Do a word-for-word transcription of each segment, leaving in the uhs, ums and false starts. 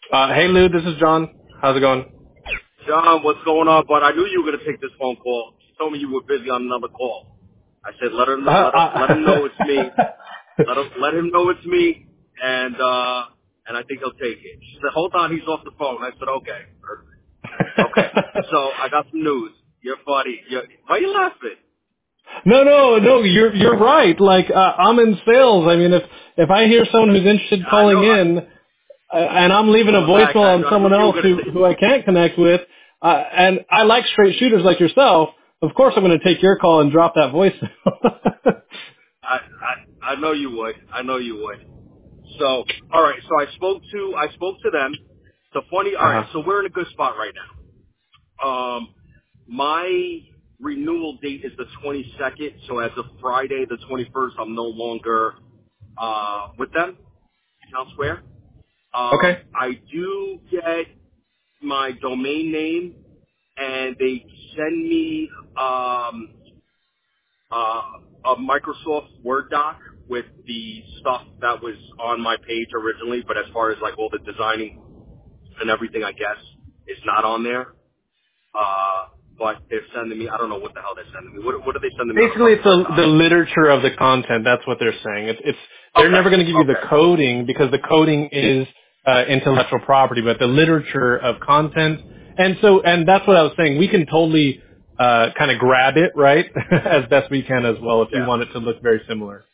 Uh, hey Lou, this is John. How's it going? John, what's going on, bud? I knew you were going to take this phone call. She told me you were busy on another call. I said, let her, Uh, let her, let him know it's me. uh, Let him, let him know it's me, and uh, and I think he'll take it. She said, hold on, he's off the phone. I said, okay, perfect. Okay. So I got some news. You're funny. You're, why are you laughing? no, no, no. You're you're right. Like uh, I'm in sales. I mean, if if I hear someone who's interested I calling know. I, in, uh, and I'm leaving a I'm back. I, voicemail on I knew someone you were else going to who take. who I can't connect with, uh, and I like straight shooters like yourself, of course I'm going to take your call and drop that voicemail. I, I I know you would. I know you would. So, all right. So I spoke to I spoke to them. The funny. All right. uh-huh. So we're in a good spot right now. Um, my renewal date is the twenty-second. So as of Friday, the twenty-first, I'm no longer uh, with them, Town Square. Um, Okay. I do get my domain name, and they send me um, uh, a Microsoft Word doc with the stuff that was on my page originally, but as far as like all the designing and everything, I guess, is not on there. Uh, but they're sending me, I don't know what the hell they're sending me. What, what are they sending me on a Basically, fucking it's Word the, doc? the literature of the content. That's what they're saying. It's, it's they're Okay, never going to give you the okay, coding because the coding is uh, intellectual property, but the literature of content. And so, and that's what I was saying. We can totally uh, kind of grab it, right, as best we can as well if you yeah. want it to look very similar.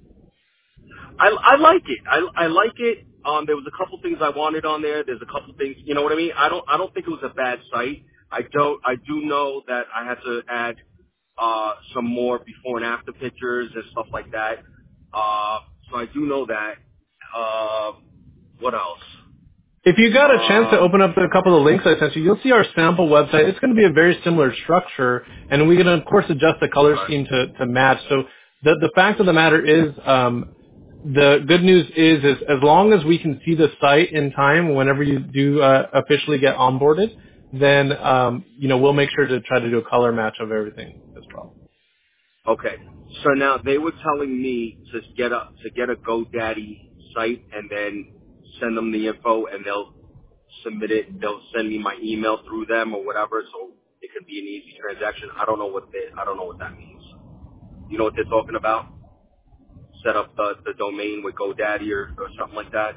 I, I like it. I, I like it. Um, there was a couple things I wanted on there. There's a couple things, you know what I mean? I don't, I don't think it was a bad site. I don't, I do know that I had to add, uh, some more before and after pictures and stuff like that. Uh, so I do know that. Uh, what else? If you got a chance to Um, open up a couple of links I sent you, you'll see our sample website. It's going to be a very similar structure, and we can of course adjust the color okay. scheme to, to match. So the the fact of the matter is, um, the good news is, is as long as we can see the site in time, whenever you do uh, officially get onboarded, then um, you know we'll make sure to try to do a color match of everything as well. Okay. So now they were telling me to get a to get a GoDaddy site and then send them the info and they'll submit it. They'll send me my email through them or whatever, so it can be an easy transaction. I don't know what they I don't know what that means. You know what they're talking about? Set up the the domain with GoDaddy or, or something like that.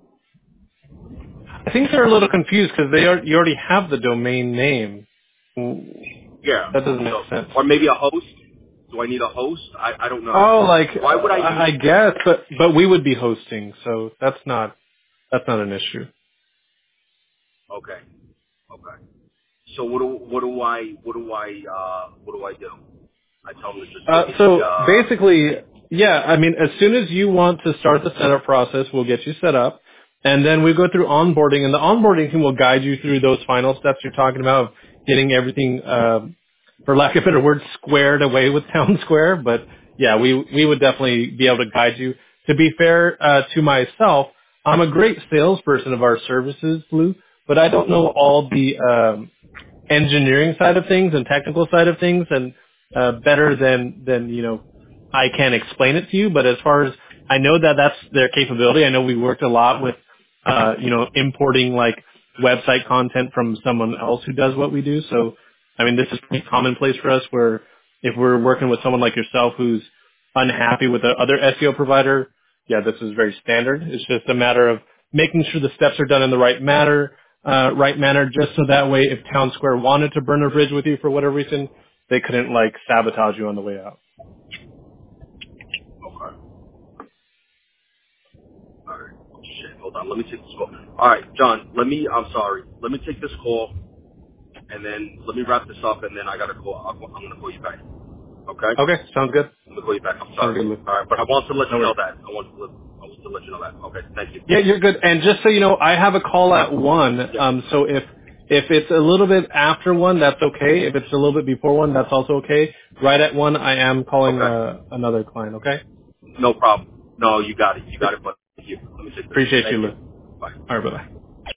I think they're a little confused because they are, you already have the domain name. Yeah. That doesn't make So sense. or maybe a host. Do I need a host? I I don't know. Oh, like Why uh, would I I need? I guess, but but we would be hosting, so that's not that's not an issue. Okay. Okay. So what do what do I what do I uh what do I do? I tell them to just Uh, give me the so uh basically, yeah, I mean, as soon as you want to start the setup process, we'll get you set up, and then we go through onboarding, and the onboarding team will guide you through those final steps you're talking about, of getting everything, um, for lack of a better word, squared away with Town Square. But yeah, we we would definitely be able to guide you. To be fair uh, to myself, I'm a great salesperson of our services, Blue, but I don't know all the um, engineering side of things and technical side of things and uh, better than than you know I can explain it to you. But as far as I know that that's their capability. I know we worked a lot with uh, you know importing like website content from someone else who does what we do. So I mean this is pretty commonplace for us. Where if we're working with someone like yourself who's unhappy with the other S E O provider, yeah, this is very standard. It's just a matter of making sure the steps are done in the right manner uh, right manner, just so that way, if Town Square wanted to burn a bridge with you for whatever reason, they couldn't like sabotage you on the way out. okay. All right. Shit, hold on. Let me take this call. All right, John, let me I'm sorry. Let me take this call and then let me wrap this up and then I gotta call I'll, I'm gonna call you back. Okay? Okay, sounds good. I'm gonna call you back. I'm Sounds sorry. good, Lou. All right, but I want to let No you know worries. that. I want to let I want to let you know that. Okay, thank you. Yeah, you're good. And just so you know, I have a call at one. Yeah. Um, so if if it's a little bit after one, that's okay. If it's a little bit before one, that's also okay. Right at one, I am calling Okay. uh, another client. Okay. No problem. No, you got it. You got it, but thank you. Let me take this. Appreciate you, Thank you. Lou. Bye. All right, bye bye.